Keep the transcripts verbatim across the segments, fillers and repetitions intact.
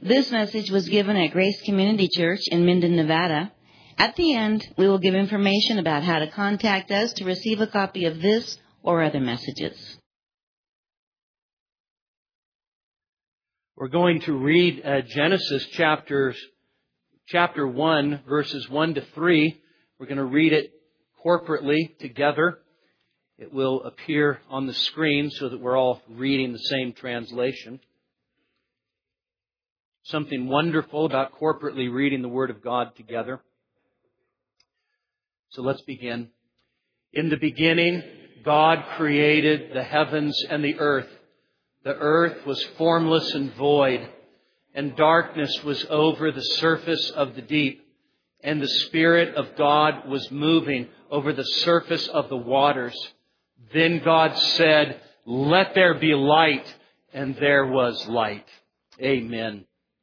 This message was given at Grace Community Church in Minden, Nevada. At the end, we will give information about how to contact us to receive a copy of this or other messages. We're going to read uh, Genesis chapters, chapter one, verses one to three. We're going to read it corporately together. It will appear on the screen so that we're all reading the same translation. Something wonderful about corporately reading the Word of God together. So let's begin. In the beginning, God created the heavens and the earth. The earth was formless and void, and darkness was over the surface of the deep. And the Spirit of God was moving over the surface of the waters. Then God said, "Let there be light," and there was light. Amen.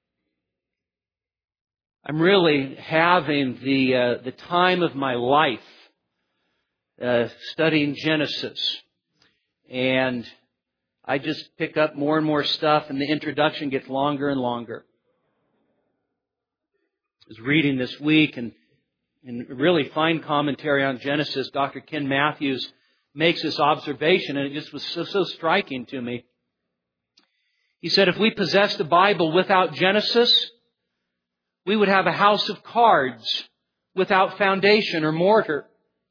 I'm really having the uh, the time of my life uh, studying Genesis. And I just pick up more and more stuff, and the introduction gets longer and longer. I was reading this week, and in really fine commentary on Genesis, Doctor Ken Matthews makes this observation, and it just was so, so striking to me. He said, if we possessed the Bible without Genesis, we would have a house of cards without foundation or mortar.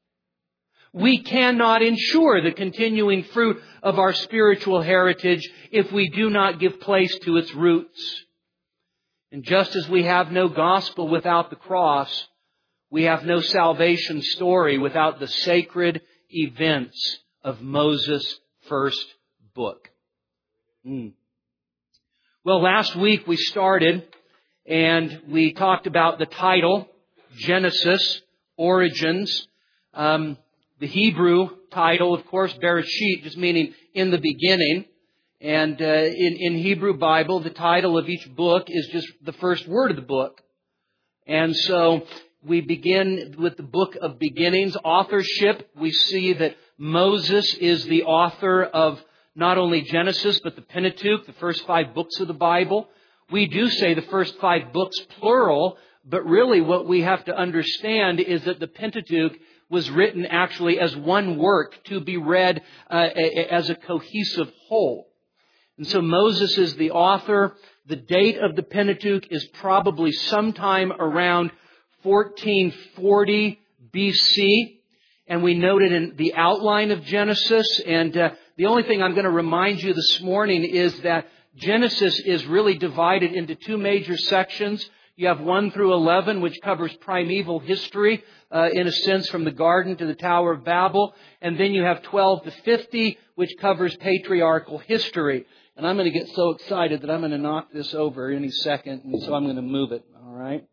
We cannot ensure the continuing fruit of our spiritual heritage if we do not give place to its roots. And just as we have no gospel without the cross, we have no salvation story without the sacred events of Moses' first book. Mm. Well, last week we started and we talked about the title, Genesis, Origins. Um, the Hebrew title, of course, Bereshit, just meaning in the beginning. And uh, in, in Hebrew Bible, the title of each book is just the first word of the book. And so we begin with the book of beginnings. Authorship, we see that Moses is the author of not only Genesis, but the Pentateuch, the first five books of the Bible. We do say the first five books plural, but really what we have to understand is that the Pentateuch was written actually as one work to be read uh, as a cohesive whole. And so Moses is the author. The date of the Pentateuch is probably sometime around fourteen forty B C. And we noted in the outline of Genesis. And uh, the only thing I'm going to remind you this morning is that Genesis is really divided into two major sections. You have one through eleven, which covers primeval history, uh, in a sense, from the garden to the Tower of Babel. And then you have twelve to fifty, which covers patriarchal history. And I'm going to get so excited that I'm going to knock this over any second, and so I'm going to move it. All right?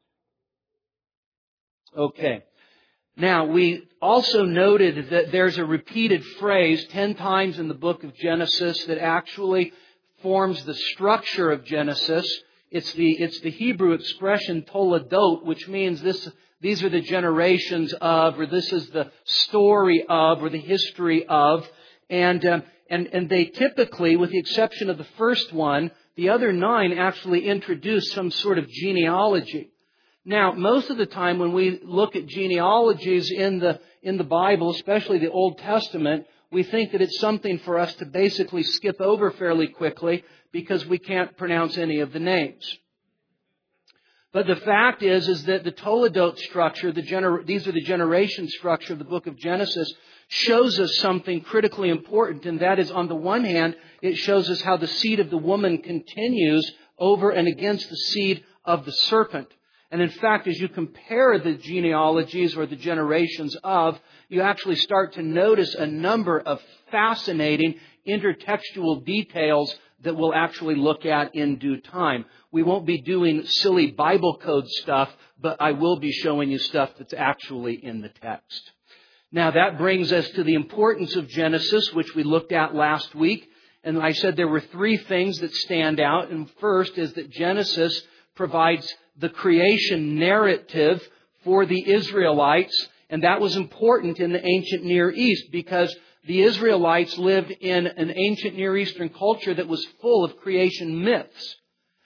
Okay. Now, we also noted that there's a repeated phrase ten times in the book of Genesis that actually forms the structure of Genesis. It's the it's the Hebrew expression toledot, which means this these are the generations of, or this is the story of, or the history of, and um, and and they typically, with the exception of the first one, the other nine actually introduce some sort of genealogy. Now, most of the time when we look at genealogies in the in the Bible, especially the Old Testament, we think that it's something for us to basically skip over fairly quickly because we can't pronounce any of the names. But the fact is, is that the Toledot structure, the gener- these are the generation structure of the book of Genesis, shows us something critically important. And that is, on the one hand, it shows us how the seed of the woman continues over and against the seed of the serpent. And in fact, as you compare the genealogies or the generations of, you actually start to notice a number of fascinating intertextual details that we'll actually look at in due time. We won't be doing silly Bible code stuff, but I will be showing you stuff that's actually in the text. Now, that brings us to the importance of Genesis, which we looked at last week. And I said there were three things that stand out. And first is that Genesis provides the creation narrative for the Israelites. And that was important in the ancient Near East because the Israelites lived in an ancient Near Eastern culture that was full of creation myths.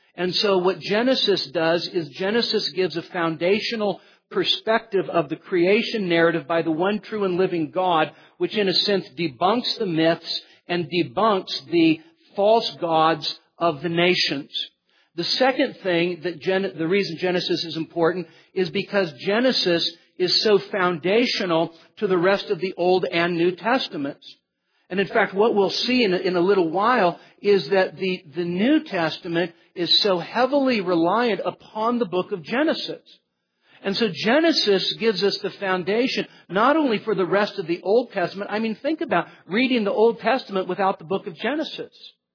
And so what Genesis does is Genesis gives a foundational perspective of the creation narrative by the one true and living God, which in a sense debunks the myths and debunks the false gods of the nations. The second thing, that Gen- the reason Genesis is important, is because Genesis is so foundational to the rest of the Old and New Testaments. And in fact, what we'll see in a, in a little while is that the, the New Testament is so heavily reliant upon the book of Genesis. And so Genesis gives us the foundation not only for the rest of the Old Testament. I mean, think about reading the Old Testament without the book of Genesis.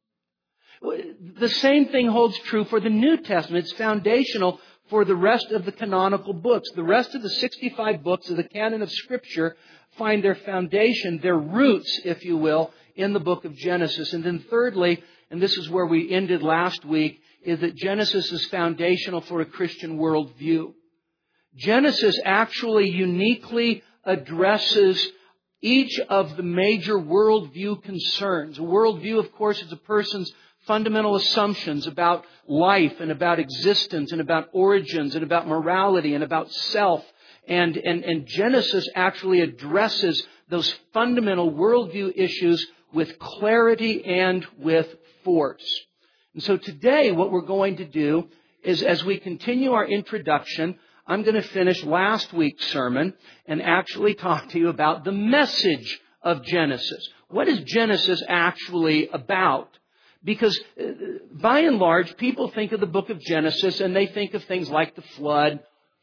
The same thing holds true for the New Testament. It's foundational for the rest of the canonical books. The rest of the sixty-five books of the canon of Scripture find their foundation, their roots, if you will, in the book of Genesis. And then thirdly, and this is where we ended last week, is that Genesis is foundational for a Christian worldview. Genesis actually uniquely addresses each of the major worldview concerns. A worldview, of course, is a person's fundamental assumptions about life and about existence and about origins and about morality and about self. And, and, and Genesis actually addresses those fundamental worldview issues with clarity and with force. And so today what we're going to do is, as we continue our introduction, I'm going to finish last week's sermon and actually talk to you about the message of Genesis. What is Genesis actually about? Because uh, by and large, people think of the book of Genesis and they think of things like the flood,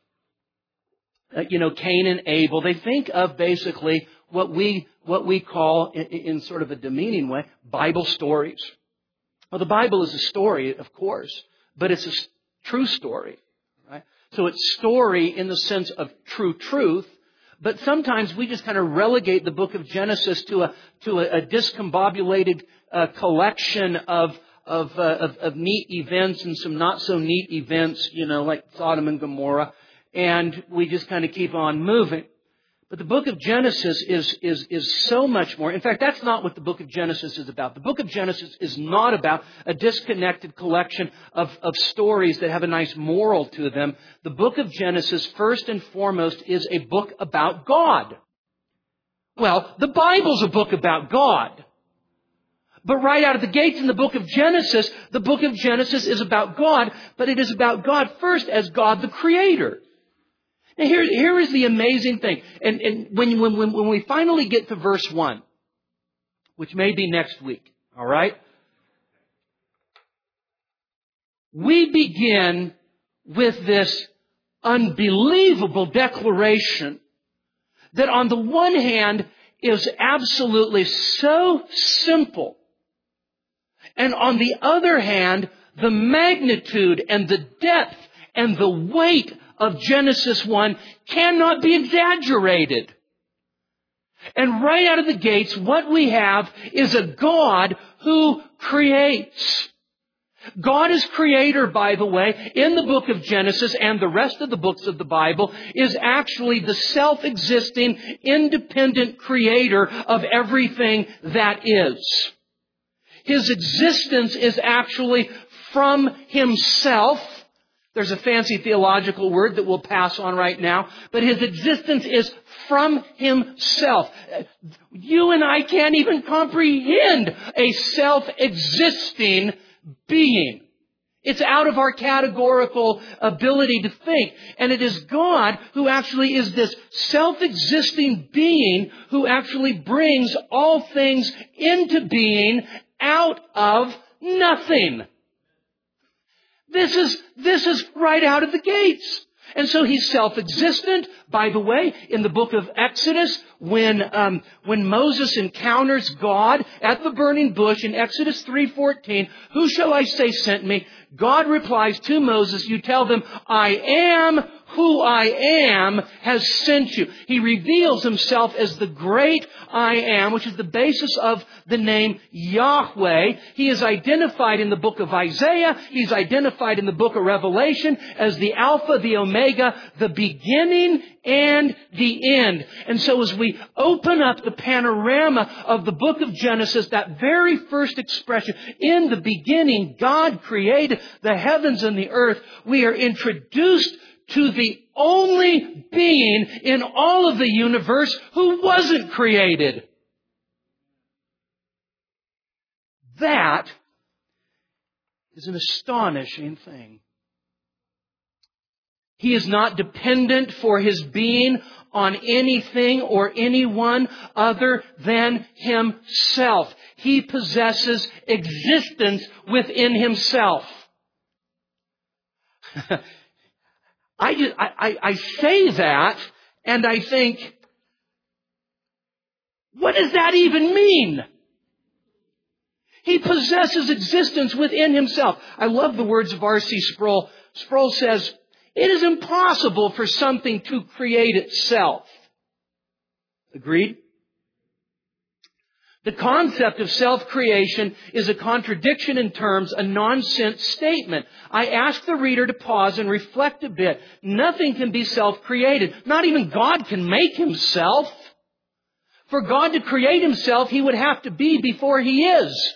uh, you know, Cain and Abel. They think of basically what we what we call, in, in sort of a demeaning way, Bible stories. Well, the Bible is a story, of course, but it's a true story, right? So it's story in the sense of true truth. But sometimes we just kind of relegate the book of Genesis to a to a, a discombobulated uh, collection of of, uh, of of neat events and some not so neat events, you know, like Sodom and Gomorrah, and we just kind of keep on moving. But the book of Genesis is is is so much more. In fact, that's not what the book of Genesis is about. The book of Genesis is not about a disconnected collection of, of stories that have a nice moral to them. The book of Genesis, first and foremost, is a book about God. Well, the Bible's a book about God. But right out of the gates in the book of Genesis, the book of Genesis is about God, but it is about God first as God the Creator. Now here, here is the amazing thing. And, and when, when, when we finally get to verse one, which may be next week, all right? We begin with this unbelievable declaration that on the one hand is absolutely so simple. And on the other hand, the magnitude and the depth and the weight of Genesis one cannot be exaggerated. And right out of the gates, what we have is a God who creates. God is creator, by the way, in the book of Genesis and the rest of the books of the Bible, is actually the self-existing, independent creator of everything that is. His existence is actually from himself. There's a fancy theological word that we'll pass on right now, but his existence is from himself. You and I can't even comprehend a self-existing being. It's out of our categorical ability to think. And it is God who actually is this self-existing being who actually brings all things into being out of nothing. This is, this is right out of the gates. And so he's self-existent. By the way, in the book of Exodus, when, um, when Moses encounters God at the burning bush in Exodus three fourteen, who shall I say sent me? God replies to Moses, you tell them, I am who I am has sent you. He reveals himself as the great I am, which is the basis of the name Yahweh. He is identified in the book of Isaiah. He's identified in the book of Revelation as the Alpha, the Omega, the beginning and the end. And so as we open up the panorama of the book of Genesis, that very first expression, in the beginning, God created the heavens and the earth, we are introduced to the only being in all of the universe who wasn't created. That is an astonishing thing. He is not dependent for his being on anything or anyone other than himself. He possesses existence within himself. I, just, I, I, I say that and I think, what does that even mean? He possesses existence within himself. I love the words of R C Sproul. Sproul says, it is impossible for something to create itself. Agreed? The concept of self-creation is a contradiction in terms, a nonsense statement. I ask the reader to pause and reflect a bit. Nothing can be self-created. Not even God can make himself. For God to create himself, he would have to be before he is.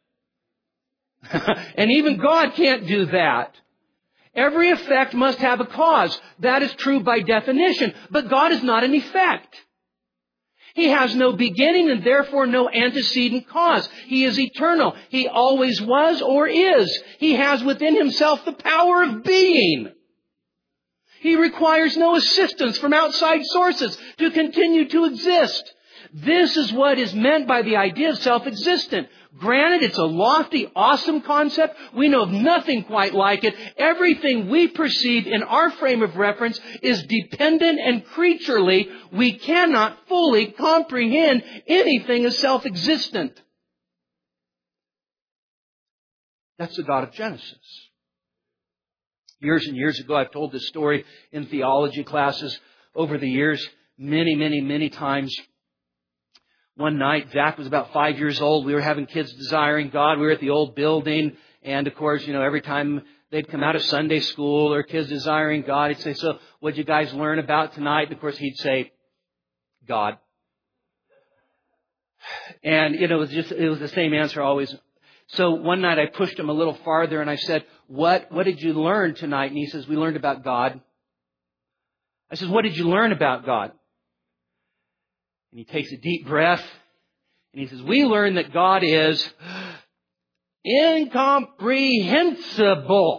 And even God can't do that. Every effect must have a cause. That is true by definition. But God is not an effect. He has no beginning and therefore no antecedent cause. He is eternal. He always was or is. He has within himself the power of being. He requires no assistance from outside sources to continue to exist. This is what is meant by the idea of self-existent. Granted, it's a lofty, awesome concept. We know of nothing quite like it. Everything we perceive in our frame of reference is dependent and creaturely. We cannot fully comprehend anything as self-existent. That's the God of Genesis. Years and years ago, I've told this story in theology classes over the years, many, many, many times. One night, Zach was about five years old. We were having kids desiring God. We were at the old building. And of course, you know, every time they'd come out of Sunday school or kids desiring God, he'd say, so what'd you guys learn about tonight? And of course, he'd say, God. And, you know, it was just, it was the same answer always. So one night I pushed him a little farther and I said, what, what did you learn tonight? And he says, we learned about God. I said, what did you learn about God? And he takes a deep breath and he says, we learn that God is incomprehensible.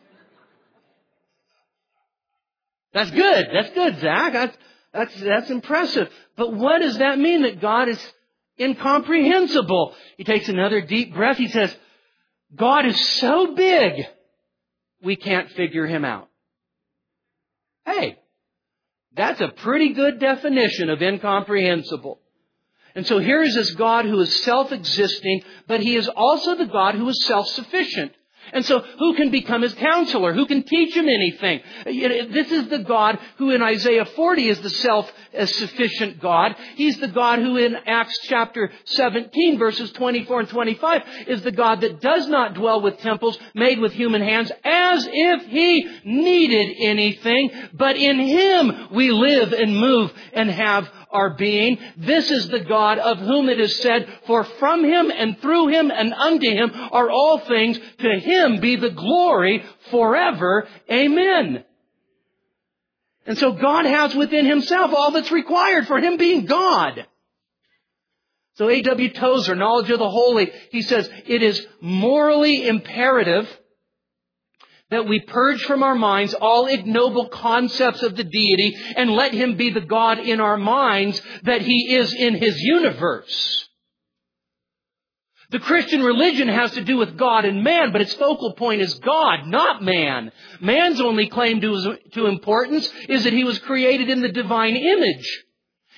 That's good. That's good, Zach. That's, that's, that's impressive. But what does that mean, that God is incomprehensible? He takes another deep breath. He says, God is so big, we can't figure him out. Hey. That's a pretty good definition of incomprehensible. And so here is this God who is self-existing, but he is also the God who is self-sufficient. And so who can become his counselor? Who can teach him anything? This is the God who in Isaiah forty is the self-sufficient God. He's the God who in Acts chapter seventeen, verses twenty-four and twenty-five, is the God that does not dwell with temples made with human hands as if he needed anything. But in him we live and move and have our being. This is the God of whom it is said, for from him and through him and unto him are all things. To him be the glory forever. Amen. And so God has within himself all that's required for him being God. So A W Tozer, Knowledge of the Holy, he says, it is morally imperative that we purge from our minds all ignoble concepts of the deity and let him be the God in our minds that he is in his universe. The Christian religion has to do with God and man, but its focal point is God, not man. Man's only claim to, to importance is that he was created in the divine image.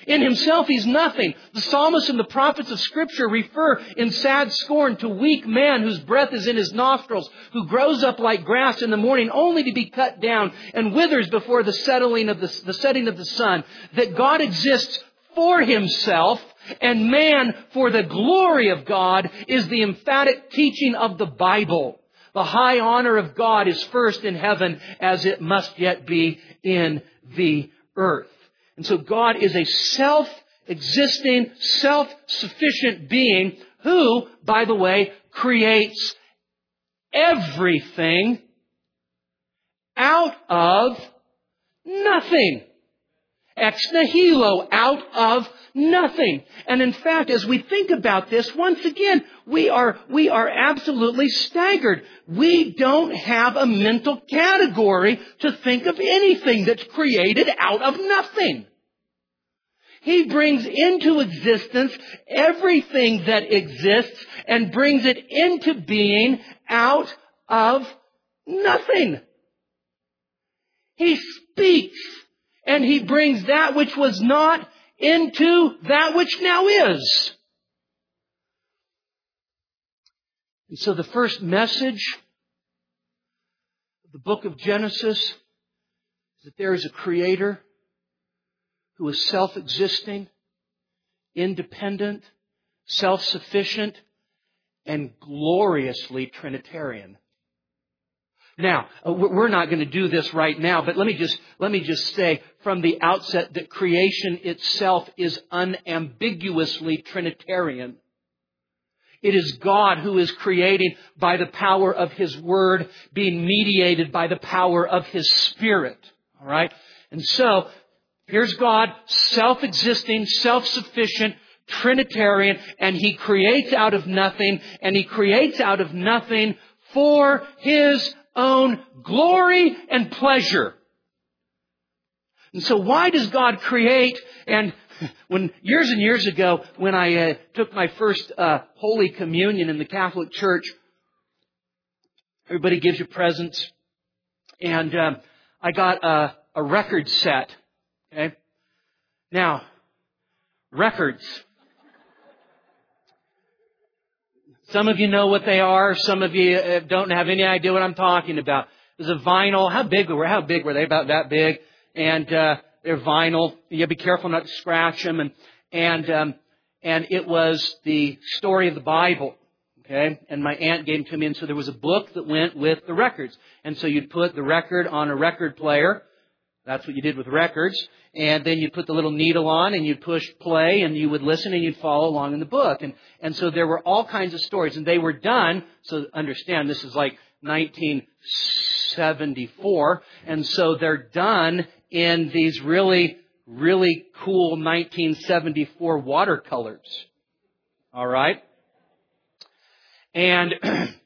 In himself, he's nothing. The psalmists and the prophets of Scripture refer in sad scorn to weak man whose breath is in his nostrils, who grows up like grass in the morning only to be cut down and withers before the settling of the, the setting of the sun. That God exists for himself and man for the glory of God is the emphatic teaching of the Bible. The high honor of God is first in heaven as it must yet be in the earth. And so God is a self-existing, self-sufficient being who, by the way, creates everything out of nothing. Ex nihilo, out of nothing. And in fact, as we think about this, once again, we are, we are absolutely staggered. We don't have a mental category to think of anything that's created out of nothing. He brings into existence everything that exists and brings it into being out of nothing. He speaks. And He brings that which was not into that which now is. And so the first message of the book of Genesis is that there is a Creator who is self-existing, independent, self-sufficient, and gloriously Trinitarian. Now, we're not going to do this right now, but let me just, let me just say from the outset that creation itself is unambiguously Trinitarian. It is God who is creating by the power of His Word, being mediated by the power of His Spirit. All right? And so, here's God, self-existing, self-sufficient, Trinitarian, and He creates out of nothing, and He creates out of nothing for His own glory and pleasure. And so why does God create? And when years and years ago, when I uh, took my first uh, Holy Communion in the Catholic Church, everybody gives you presents. And um, I got a, a record set. Okay? Now, records. Some of you know what they are. Some of you don't have any idea what I'm talking about. There's a vinyl. How big were how big were they? About that big. And uh, they're vinyl. You have to be careful not to scratch them. And and um, and it was the story of the Bible. Okay, and my aunt gave them to me, and so there was a book that went with the records. And so you'd put the record on a record player. That's what you did with records. And then you'd put the little needle on and you'd push play and you would listen and you'd follow along in the book. And, and so there were all kinds of stories and they were done. So understand this is like nineteen seventy-four. And so they're done in these really, really cool nineteen seventy-four watercolors. All right. And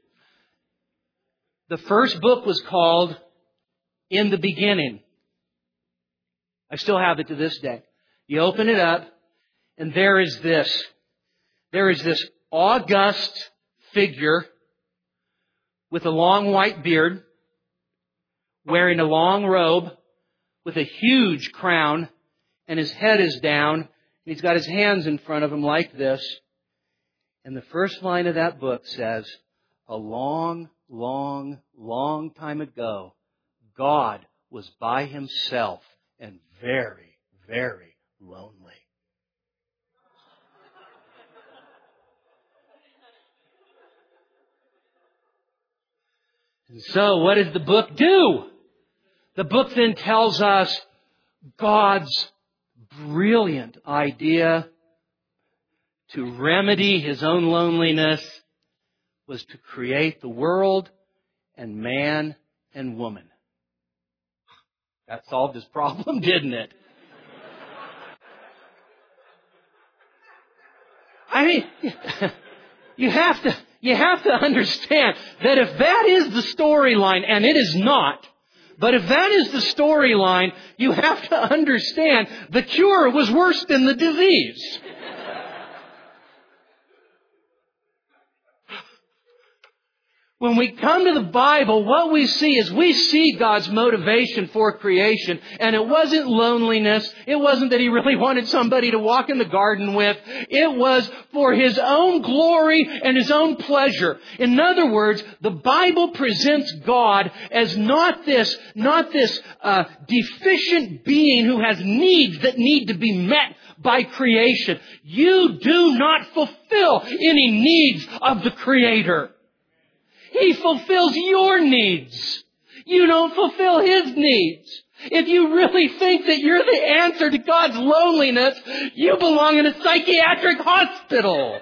the first book was called In the Beginning. I still have it to this day. You open it up, and there is this. There is this august figure with a long white beard, wearing a long robe, with a huge crown, and his head is down, and he's got his hands in front of him like this. And the first line of that book says, a long, long, long time ago, God was by Himself and very, very lonely. And so what does the book do? The book then tells us God's brilliant idea to remedy His own loneliness was to create the world and man and woman. That solved His problem, didn't it? I mean, you have to, you have to understand that if that is the storyline, and it is not, but if that is the storyline, you have to understand the cure was worse than the disease. When we come to the Bible, what we see is we see God's motivation for creation. And it wasn't loneliness. It wasn't that He really wanted somebody to walk in the garden with. It was for His own glory and His own pleasure. In other words, the Bible presents God as not this, not this uh, deficient being who has needs that need to be met by creation. You do not fulfill any needs of the Creator. He fulfills your needs. You don't fulfill His needs. If you really think that you're the answer to God's loneliness, you belong in a psychiatric hospital.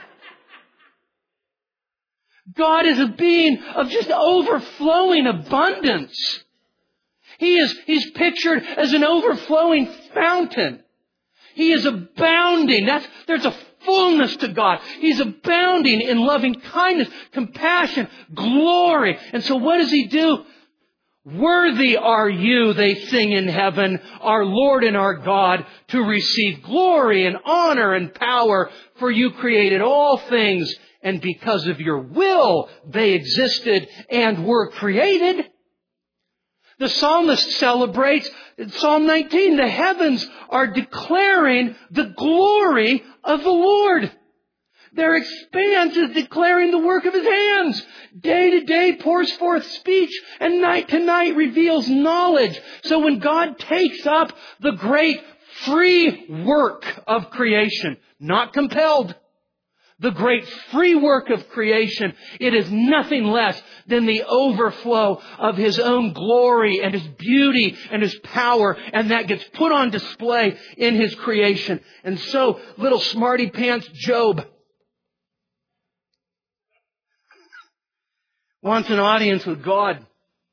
God is a being of just overflowing abundance. He is, He's pictured as an overflowing fountain. He is abounding. That's, there's a fullness to God. He's abounding in loving kindness, compassion, glory. And so what does He do? Worthy are you, they sing in heaven, our Lord and our God, to receive glory and honor and power. For you created all things, and because of your will, they existed and were created. The psalmist celebrates in Psalm nineteen, the heavens are declaring the glory of the Lord. Their expanse is declaring the work of His hands. Day to day pours forth speech, and night to night reveals knowledge. So when God takes up the great free work of creation, not compelled, the great free work of creation, it is nothing less than the overflow of His own glory and His beauty and His power, and that gets put on display in His creation. And so, little smarty pants Job wants an audience with God.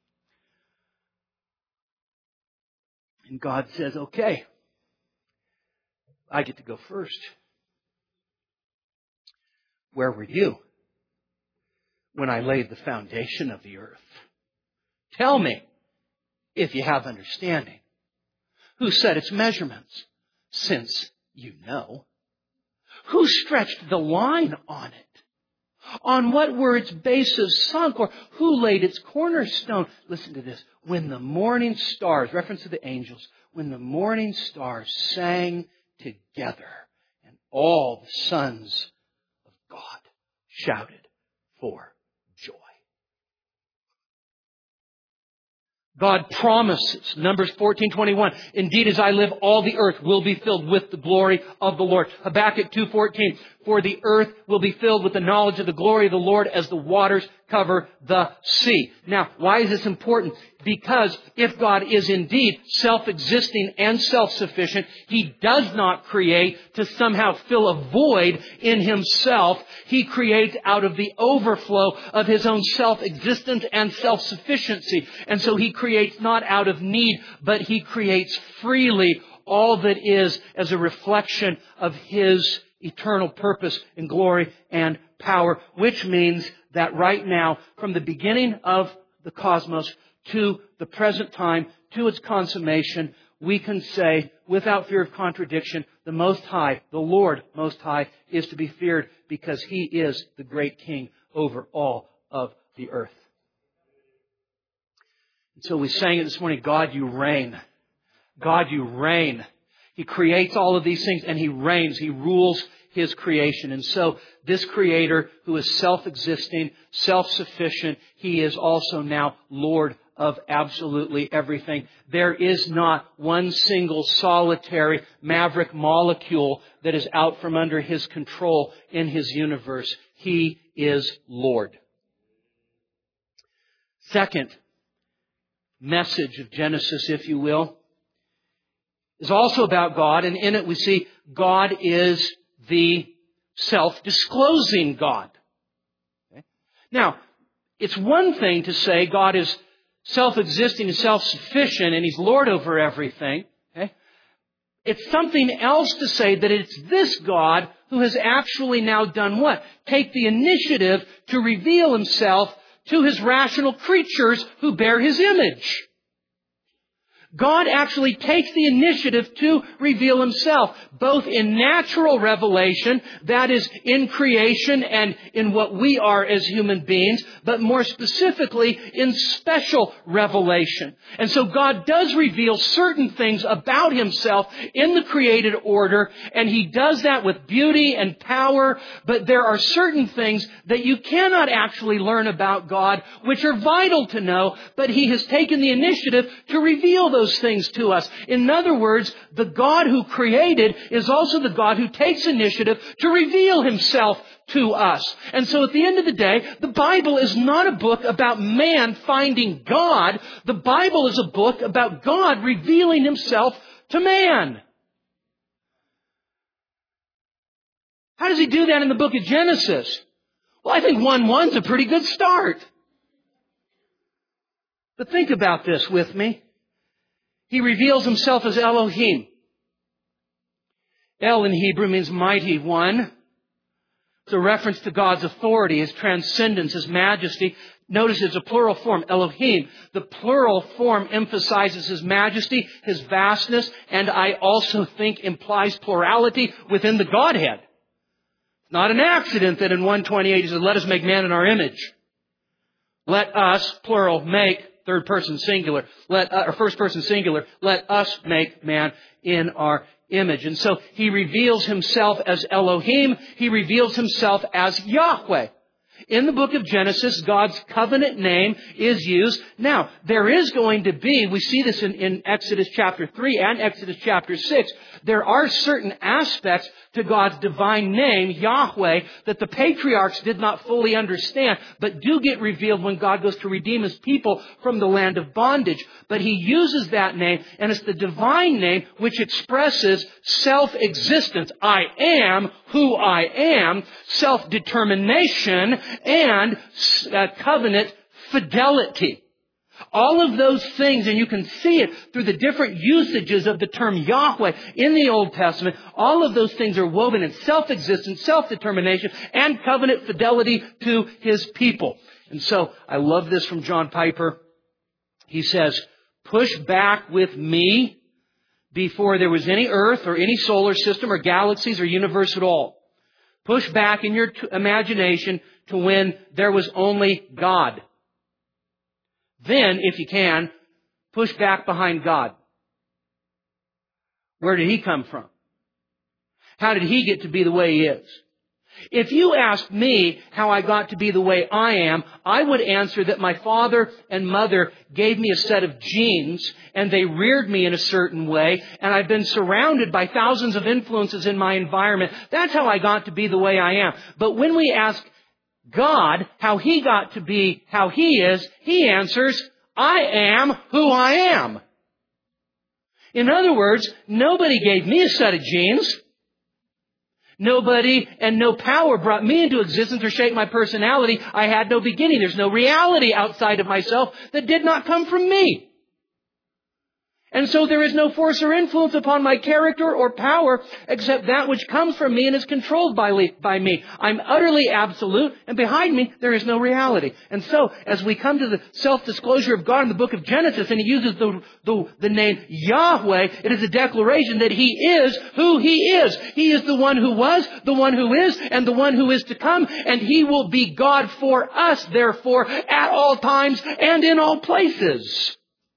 And God says, okay, I get to go first. Where were you when I laid the foundation of the earth? Tell me, if you have understanding, who set its measurements, since you know? Who stretched the line on it? On what were its bases sunk, or who laid its cornerstone? Listen to this. When the morning stars, reference to the angels, when the morning stars sang together, and all the sons God shouted for joy. God promises, Numbers fourteen twenty-one, indeed as I live, all the earth will be filled with the glory of the Lord. Habakkuk two fourteen, for the earth will be filled with the knowledge of the glory of the Lord as the waters cover the sea. Now, why is this important? Because if God is indeed self-existing and self-sufficient, He does not create to somehow fill a void in Himself. He creates out of the overflow of His own self-existence and self-sufficiency. And so He creates not out of need, but He creates freely all that is as a reflection of His eternal purpose and glory and power, which means that right now, from the beginning of the cosmos to the present time, to its consummation, we can say, without fear of contradiction, the Most High, the Lord Most High, is to be feared because He is the great King over all of the earth. And so we sang it this morning, God, you reign. God, you reign. He creates all of these things and He reigns. He rules His creation. And so this Creator who is self-existing, self-sufficient, He is also now Lord of absolutely everything. There is not one single solitary maverick molecule that is out from under His control in His universe. He is Lord. Second message of Genesis, if you will, is also about God, and in it we see God is the self-disclosing God. Okay? Now, it's one thing to say God is self-existing and self-sufficient and He's Lord over everything. Okay? It's something else to say that it's this God who has actually now done what? Take the initiative to reveal Himself to His rational creatures who bear His image. God actually takes the initiative to reveal Himself, both in natural revelation, that is, in creation and in what we are as human beings, but more specifically in special revelation. And so God does reveal certain things about Himself in the created order, and He does that with beauty and power, but there are certain things that you cannot actually learn about God, which are vital to know, but He has taken the initiative to reveal those things to us. In other words, the God who created is also the God who takes initiative to reveal Himself to us. And so at the end of the day, the Bible is not a book about man finding God. The Bible is a book about God revealing Himself to man. How does He do that in the book of Genesis? Well, I think one one's a pretty good start. But think about this with me. He reveals Himself as Elohim. El in Hebrew means mighty one. It's a reference to God's authority, His transcendence, His majesty. Notice it's a plural form, Elohim. The plural form emphasizes His majesty, His vastness, and I also think implies plurality within the Godhead. It's not an accident that in one twenty-eight He says, let us make man in our image. Let us, plural, make, third person singular, let uh, or first person singular, let us make man in our image. And so He reveals Himself as Elohim. He reveals Himself as Yahweh. In the book of Genesis, God's covenant name is used. Now, there is going to be, we see this in, in Exodus chapter three and Exodus chapter six, there are certain aspects to God's divine name, Yahweh, that the patriarchs did not fully understand, but do get revealed when God goes to redeem His people from the land of bondage. But He uses that name, and it's the divine name which expresses self-existence. I am who I am, self-determination, and uh, covenant fidelity. All of those things, and you can see it through the different usages of the term Yahweh in the Old Testament, all of those things are woven in self-existence, self-determination, and covenant fidelity to His people. And so, I love this from John Piper. He says, push back with me before there was any earth or any solar system or galaxies or universe at all. Push back in your t- imagination to when there was only God. Then, if you can, push back behind God. Where did He come from? How did He get to be the way He is? If you asked me how I got to be the way I am, I would answer that my father and mother gave me a set of genes and they reared me in a certain way, and I've been surrounded by thousands of influences in my environment. That's how I got to be the way I am. But when we ask God how He got to be how He is, He answers, I am who I am. In other words, nobody gave me a set of genes. Nobody and no power brought me into existence or shaped my personality. I had no beginning. There's no reality outside of myself that did not come from me. And so there is no force or influence upon my character or power except that which comes from me and is controlled by, le- by me. I'm utterly absolute, and behind me there is no reality. And so, as we come to the self-disclosure of God in the book of Genesis, and He uses the, the, the name Yahweh, it is a declaration that He is who He is. He is the one who was, the one who is, and the one who is to come, and He will be God for us, therefore, at all times and in all places.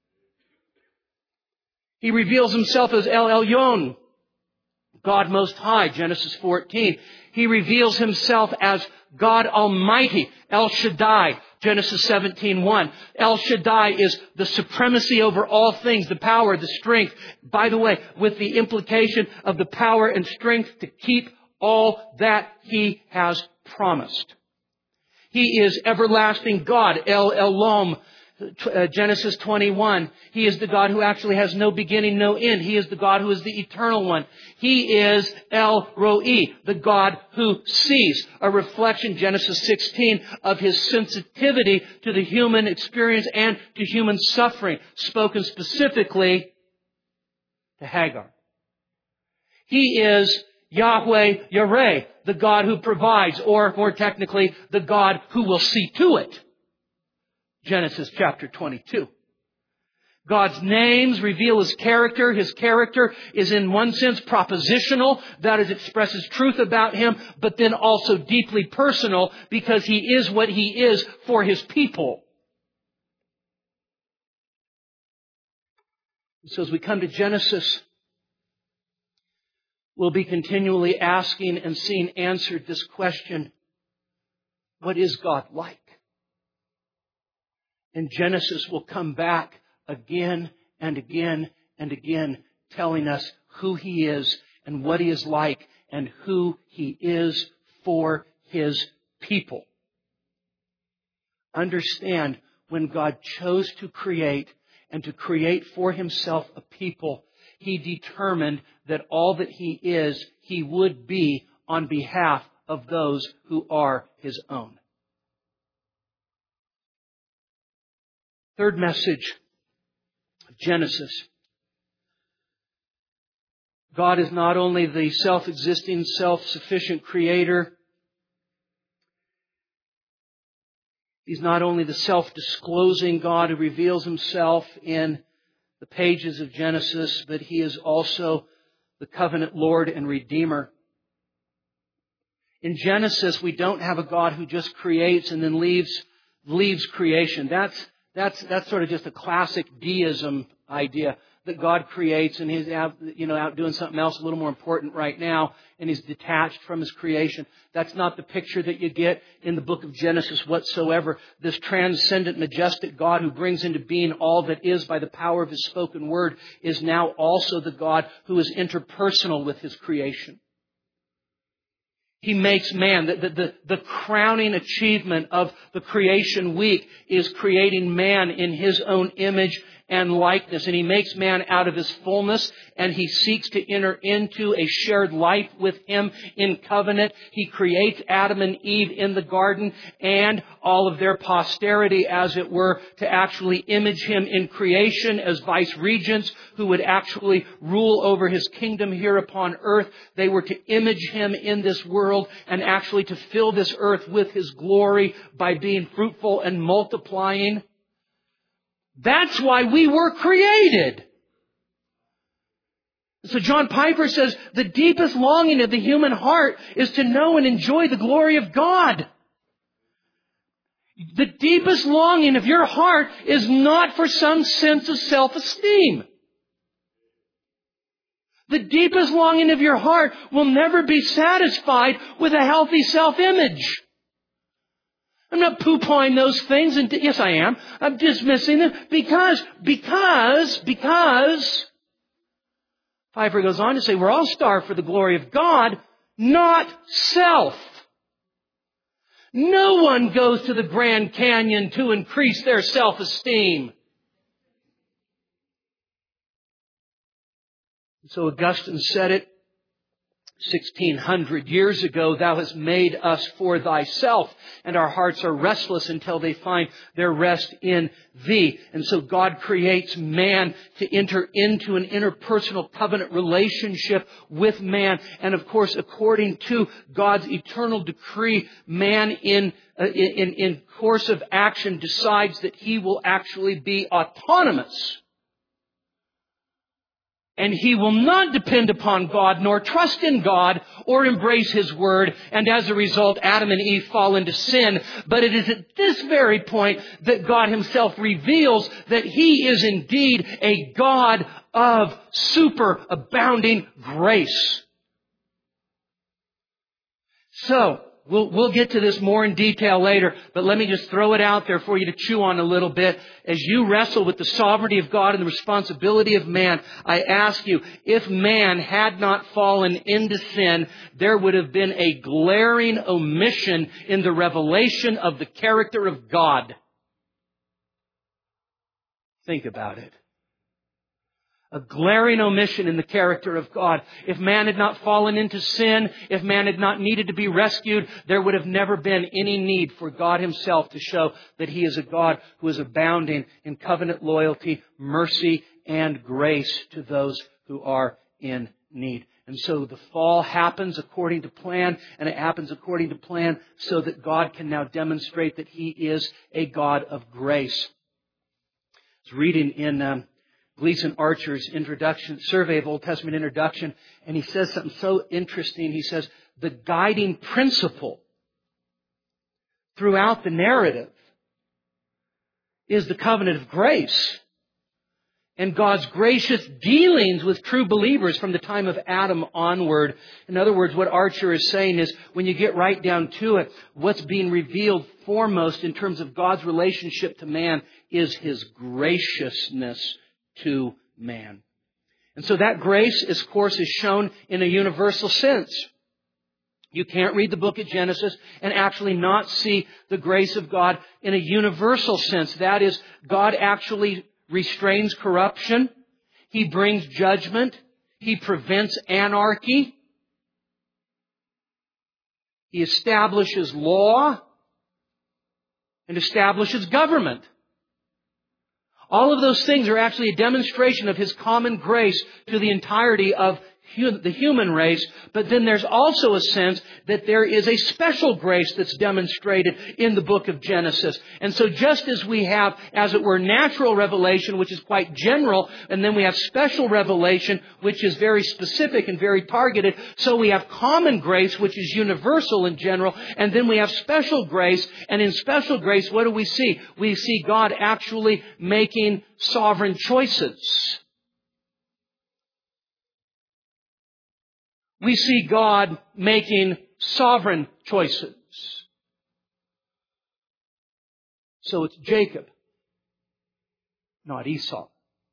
He reveals Himself as El Elyon, God Most High, Genesis fourteen. He reveals Himself as God Almighty, El Shaddai, Genesis seventeen one. El Shaddai is the supremacy over all things, the power, the strength. By the way, with the implication of the power and strength to keep all that He has promised. He is everlasting God, El Elohim, Genesis twenty-one. He is the God who actually has no beginning, no end. He is the God who is the eternal one. He is El Roi, the God who sees. A reflection, Genesis sixteen, of His sensitivity to the human experience and to human suffering, spoken specifically to Hagar. He is Yahweh Yireh, the God who provides, or more technically, the God who will see to it. Genesis chapter twenty-two. God's names reveal His character. His character is in one sense propositional. That is, expresses truth about Him, but then also deeply personal because He is what He is for His people. So as we come to Genesis, we'll be continually asking and seeing answered this question, what is God like? And Genesis will come back again and again and again, telling us who He is and what He is like and who He is for His people. Understand, when God chose to create and to create for Himself a people, He determined that all that He is, He would be on behalf of those who are His own. Third message of Genesis. God is not only the self-existing, self-sufficient Creator. He's not only the self-disclosing God who reveals Himself in the pages of Genesis, but He is also the covenant Lord and Redeemer. In Genesis, we don't have a God who just creates and then leaves, leaves creation. That's That's that's sort of just a classic deism idea, that God creates and He's out, you know, out doing something else a little more important right now, and He's detached from His creation. That's not the picture that you get in the book of Genesis whatsoever. This transcendent, majestic God who brings into being all that is by the power of His spoken word is now also the God who is interpersonal with His creation. He makes man. The, the, the crowning achievement of the creation week is creating man in His own image and likeness. And He makes man out of His fullness, and He seeks to enter into a shared life with Him in covenant. He creates Adam and Eve in the garden and all of their posterity, as it were, to actually image Him in creation as vice regents who would actually rule over His kingdom here upon earth. They were to image Him in this world and actually to fill this earth with His glory by being fruitful and multiplying. That's why we were created. So John Piper says, the deepest longing of the human heart is to know and enjoy the glory of God. The deepest longing of your heart is not for some sense of self-esteem. The deepest longing of your heart will never be satisfied with a healthy self-image. I'm not poo-pawing those things. And yes, I am. I'm dismissing them because, because, because Piper goes on to say, we're all starved for the glory of God, not self. No one goes to the Grand Canyon to increase their self-esteem. So Augustine said it sixteen hundred years ago, thou hast made us for thyself, and our hearts are restless until they find their rest in thee. And so God creates man to enter into an interpersonal covenant relationship with man. And of course, according to God's eternal decree, man in, uh, in, in course of action decides that he will actually be autonomous. And he will not depend upon God, nor trust in God, or embrace His word. And as a result, Adam and Eve fall into sin. But it is at this very point that God Himself reveals that He is indeed a God of superabounding grace. So, We'll, we'll get to this more in detail later, but let me just throw it out there for you to chew on a little bit. As you wrestle with the sovereignty of God and the responsibility of man, I ask you, if man had not fallen into sin, there would have been a glaring omission in the revelation of the character of God. Think about it. A glaring omission in the character of God. If man had not fallen into sin, if man had not needed to be rescued, there would have never been any need for God Himself to show that He is a God who is abounding in covenant loyalty, mercy, and grace to those who are in need. And so the fall happens according to plan, and it happens according to plan so that God can now demonstrate that He is a God of grace. I was reading in Um, Gleason Archer's introduction, survey of Old Testament introduction, and he says something so interesting. He says, the guiding principle throughout the narrative is the covenant of grace and God's gracious dealings with true believers from the time of Adam onward. In other words, what Archer is saying is, when you get right down to it, what's being revealed foremost in terms of God's relationship to man is His graciousness to man. And so that grace, of course, is shown in a universal sense. You can't read the book of Genesis and actually not see the grace of God in a universal sense. That is, God actually restrains corruption. He brings judgment. He prevents anarchy. He establishes law and establishes government. All of those things are actually a demonstration of His common grace to the entirety of the human race. But then there's also a sense that there is a special grace that's demonstrated in the book of Genesis. And so just as we have, as it were, natural revelation, which is quite general, and then we have special revelation, which is very specific and very targeted, so we have common grace, which is universal in general, and then we have special grace. And in special grace, what do we see? We see God actually making sovereign choices. We see God making sovereign choices. So it's Jacob, not Esau.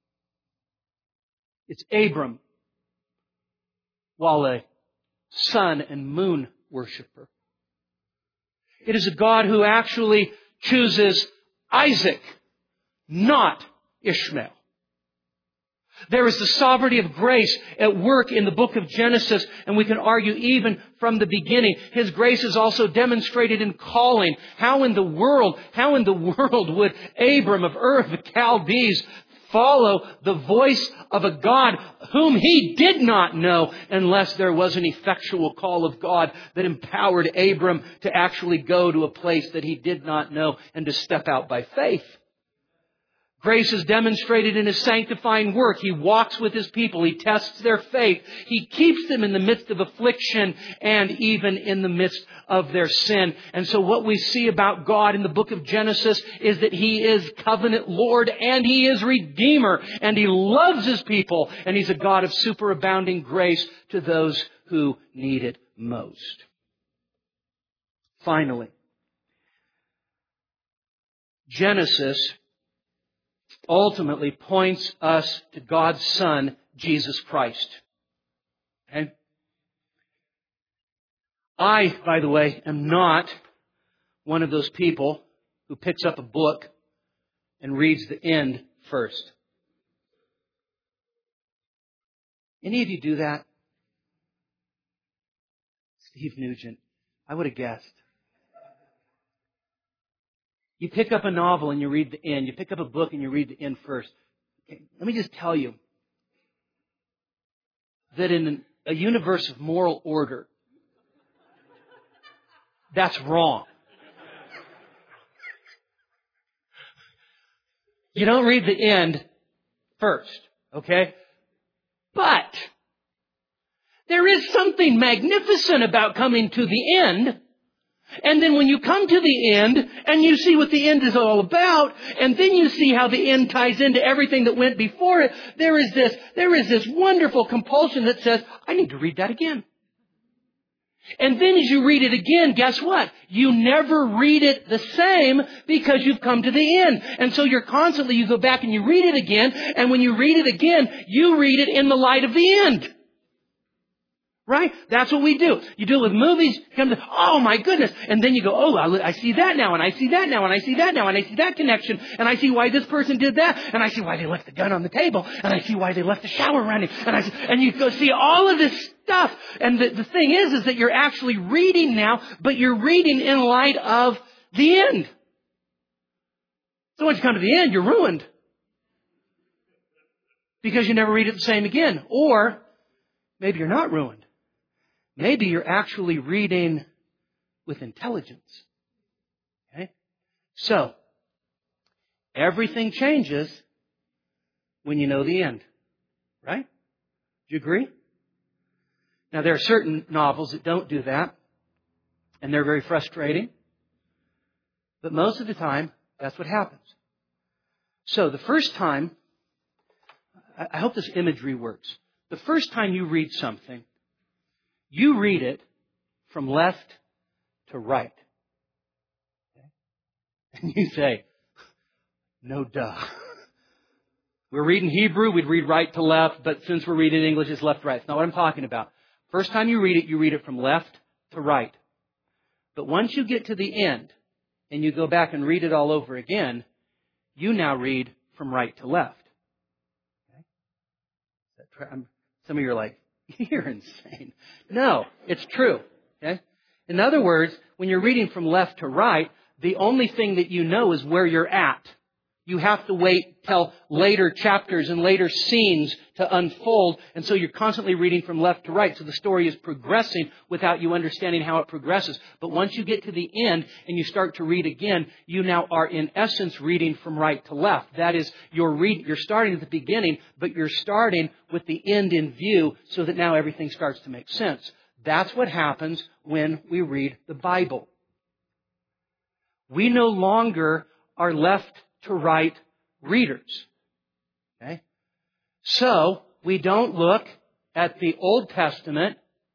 It's Abram, while a sun and moon worshiper. It is a God who actually chooses Isaac, not Ishmael. There is the sovereignty of grace at work in the book of Genesis, and we can argue even from the beginning. His grace is also demonstrated in calling. How in the world, how in the world would Abram of Ur of the Chaldees follow the voice of a God whom he did not know, unless there was an effectual call of God that empowered Abram to actually go to a place that he did not know and to step out by faith? Grace is demonstrated in His sanctifying work. He walks with His people. He tests their faith. He keeps them in the midst of affliction and even in the midst of their sin. And so what we see about God in the book of Genesis is that He is covenant Lord and He is Redeemer, and He loves His people, and He's a God of superabounding grace to those who need it most. Finally, Genesis ultimately points us to God's Son, Jesus Christ. Okay? I, by the way, am not one of those people who picks up a book and reads the end first. Any of you do that? Steve Nugent, I would have guessed. You pick up a novel and you read the end. You pick up a book and you read the end first. Okay, let me just tell you that in a universe of moral order, that's wrong. You don't read the end first, okay? But there is something magnificent about coming to the end. And then when you come to the end and you see what the end is all about, and then you see how the end ties into everything that went before it, there is this, there is this wonderful compulsion that says, I need to read that again. And then as you read it again, guess what? You never read it the same because you've come to the end. And so you're constantly, you go back and you read it again, and when you read it again, you read it in the light of the end. Right? That's what we do. You do it with movies. You come to, oh my goodness. And then you go, oh, I see that now, and I see that now, and I see that now, and I see that connection, and I see why this person did that, and I see why they left the gun on the table, and I see why they left the shower running, and I see, and you go see all of this stuff. And the, the thing is, is that you're actually reading now, but you're reading in light of the end. So once you come to the end, you're ruined. Because you never read it the same again. Or maybe you're not ruined. Maybe you're actually reading with intelligence. Okay? So, everything changes when you know the end. Right? Do you agree? Now, there are certain novels that don't do that, and they're very frustrating. But most of the time, that's what happens. So, the first time, I hope this imagery works. The first time you read something, you read it from left to right. Okay? And you say, no duh. We're reading Hebrew, we'd read right to left, but since we're reading English, it's left to right. That's not what I'm talking about. First time you read it, you read it from left to right. But once you get to the end, and you go back and read it all over again, you now read from right to left. Okay? Some of you are like, you're insane. No, it's true. Okay? In other words, when you're reading from left to right, the only thing that you know is where you're at. You have to wait till later chapters and later scenes to unfold. And so you're constantly reading from left to right. So the story is progressing without you understanding how it progresses. But once you get to the end and you start to read again, you now are in essence reading from right to left. That is, you're, read, you're starting at the beginning, but you're starting with the end in view so that now everything starts to make sense. That's what happens when we read the Bible. We no longer are left to right readers. Okay? So, we don't look at the Old Testament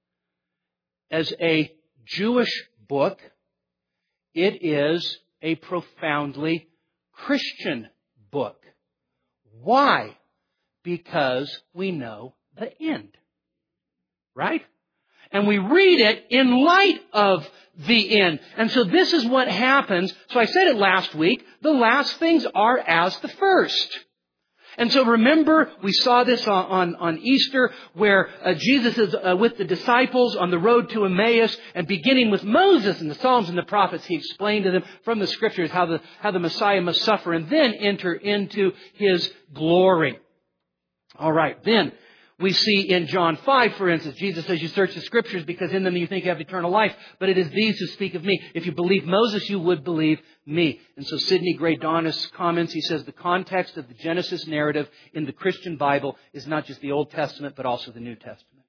as a Jewish book. It is a profoundly Christian book. Why? Because we know the end. Right? And we read it in light of the end. And so this is what happens. So I said it last week. The last things are as the first. And so remember, we saw this on, on, on Easter where uh, Jesus is uh, with the disciples on the road to Emmaus, and beginning with Moses and the Psalms and the prophets, he explained to them from the Scriptures how the, how the Messiah must suffer and then enter into His glory. All right, then we see in John five, for instance, Jesus says, you search the Scriptures because in them you think you have eternal life, but it is these who speak of me. If you believe Moses, you would believe me. And so Sidney Gray Donis comments, he says, the context of the Genesis narrative in the Christian Bible is not just the Old Testament, but also the New Testament.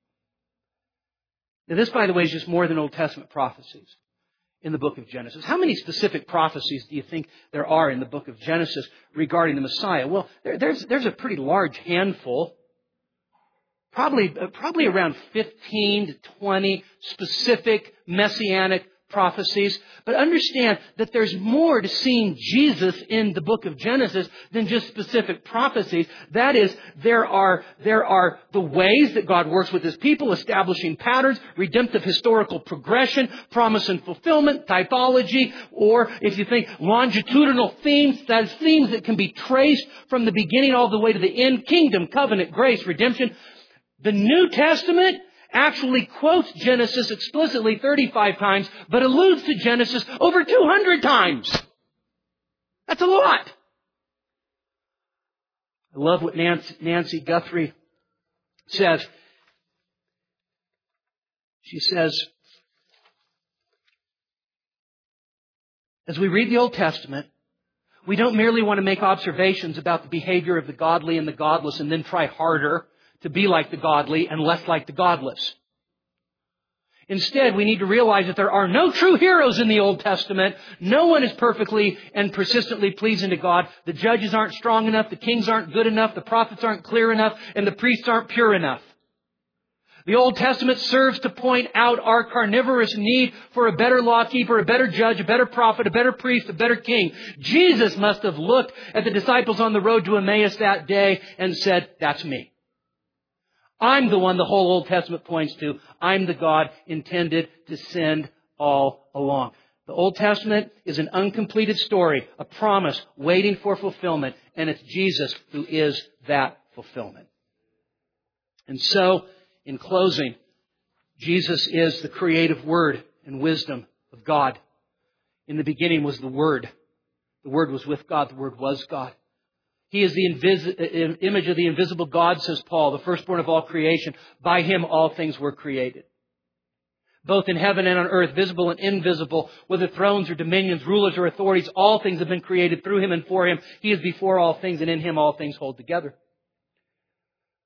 Now this, by the way, is just more than Old Testament prophecies in the book of Genesis. How many specific prophecies do you think there are in the book of Genesis regarding the Messiah? Well, there, there's, there's a pretty large handful. Probably, probably around fifteen to twenty specific messianic prophecies. But understand that there's more to seeing Jesus in the book of Genesis than just specific prophecies. That is, there are, there are the ways that God works with His people, establishing patterns, redemptive historical progression, promise and fulfillment, typology, or if you think longitudinal themes, that's themes that can be traced from the beginning all the way to the end, kingdom, covenant, grace, redemption. The New Testament actually quotes Genesis explicitly thirty-five times, but alludes to Genesis over two hundred times. That's a lot. I love what Nancy, Nancy Guthrie says. She says, as we read the Old Testament, we don't merely want to make observations about the behavior of the godly and the godless and then try harder to be like the godly and less like the godless. Instead, we need to realize that there are no true heroes in the Old Testament. No one is perfectly and persistently pleasing to God. The judges aren't strong enough. The kings aren't good enough. The prophets aren't clear enough. And the priests aren't pure enough. The Old Testament serves to point out our carnivorous need for a better lawkeeper, a better judge, a better prophet, a better priest, a better king. Jesus must have looked at the disciples on the road to Emmaus that day and said, that's me. I'm the one the whole Old Testament points to. I'm the God intended to send all along. The Old Testament is an uncompleted story, a promise waiting for fulfillment, and it's Jesus who is that fulfillment. And so, in closing, Jesus is the creative word and wisdom of God. In the beginning was the Word. The Word was with God. The Word was God. He is the invis- image of the invisible God, says Paul, the firstborn of all creation. By Him all things were created. Both in heaven and on earth, visible and invisible, whether thrones or dominions, rulers or authorities, all things have been created through Him and for Him. He is before all things, and in Him all things hold together.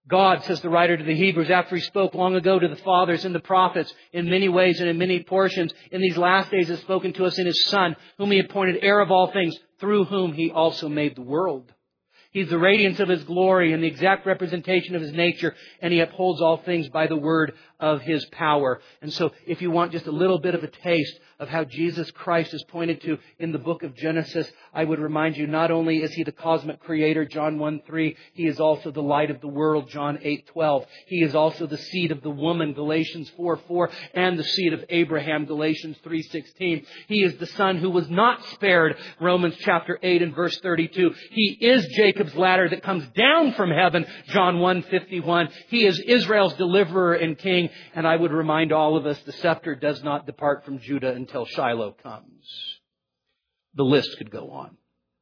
God, says the writer to the Hebrews, after He spoke long ago to the fathers and the prophets in many ways and in many portions, in these last days has spoken to us in His Son, whom He appointed heir of all things, through whom He also made the world. He's the radiance of His glory and the exact representation of His nature, and He upholds all things by the word of His power. And so if you want just a little bit of a taste of how Jesus Christ is pointed to in the book of Genesis, I would remind you, not only is He the cosmic creator, John one three, He is also the light of the world, John eight twelve. He is also the seed of the woman, Galatians four four, and the seed of Abraham, Galatians three sixteen. He is the Son who was not spared, Romans chapter eight and verse thirty-two. He is Jacob's ladder that comes down from heaven, John one fifty-one. He is Israel's deliverer and king. And I would remind all of us, the scepter does not depart from Judah until Shiloh comes. The list could go on.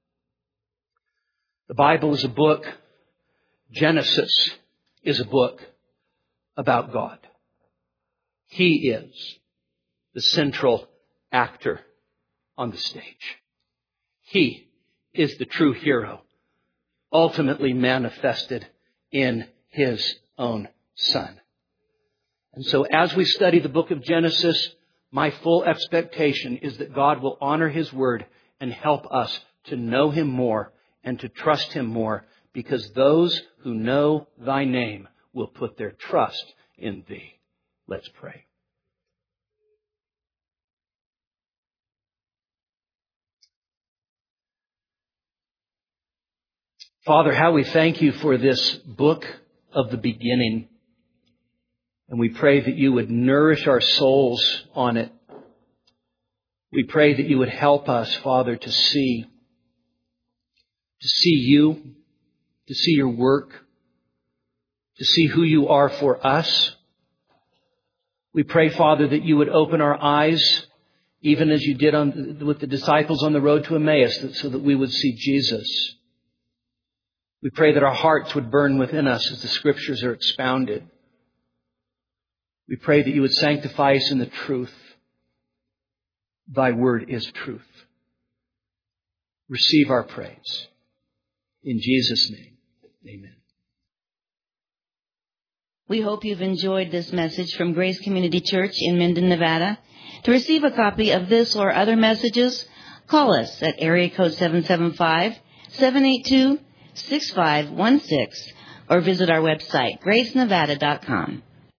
The Bible is a book. Genesis is a book about God. He is the central actor on the stage. He is the true hero, ultimately manifested in His own Son. And so as we study the book of Genesis, my full expectation is that God will honor His word and help us to know Him more and to trust Him more, because those who know Thy name will put their trust in Thee. Let's pray. Father, how we thank You for this book of the beginning. And we pray that You would nourish our souls on it. We pray that You would help us, Father, to see, to see You, to see Your work, to see who You are for us. We pray, Father, that You would open our eyes, even as You did on, with the disciples on the road to Emmaus, so that we would see Jesus. We pray that our hearts would burn within us as the Scriptures are expounded. We pray that You would sanctify us in the truth. Thy word is truth. Receive our praise. In Jesus' name, amen. We hope you've enjoyed this message from Grace Community Church in Minden, Nevada. To receive a copy of this or other messages, call us at area code seven seven five, seven eight two, six five one six or visit our website, grace nevada dot com.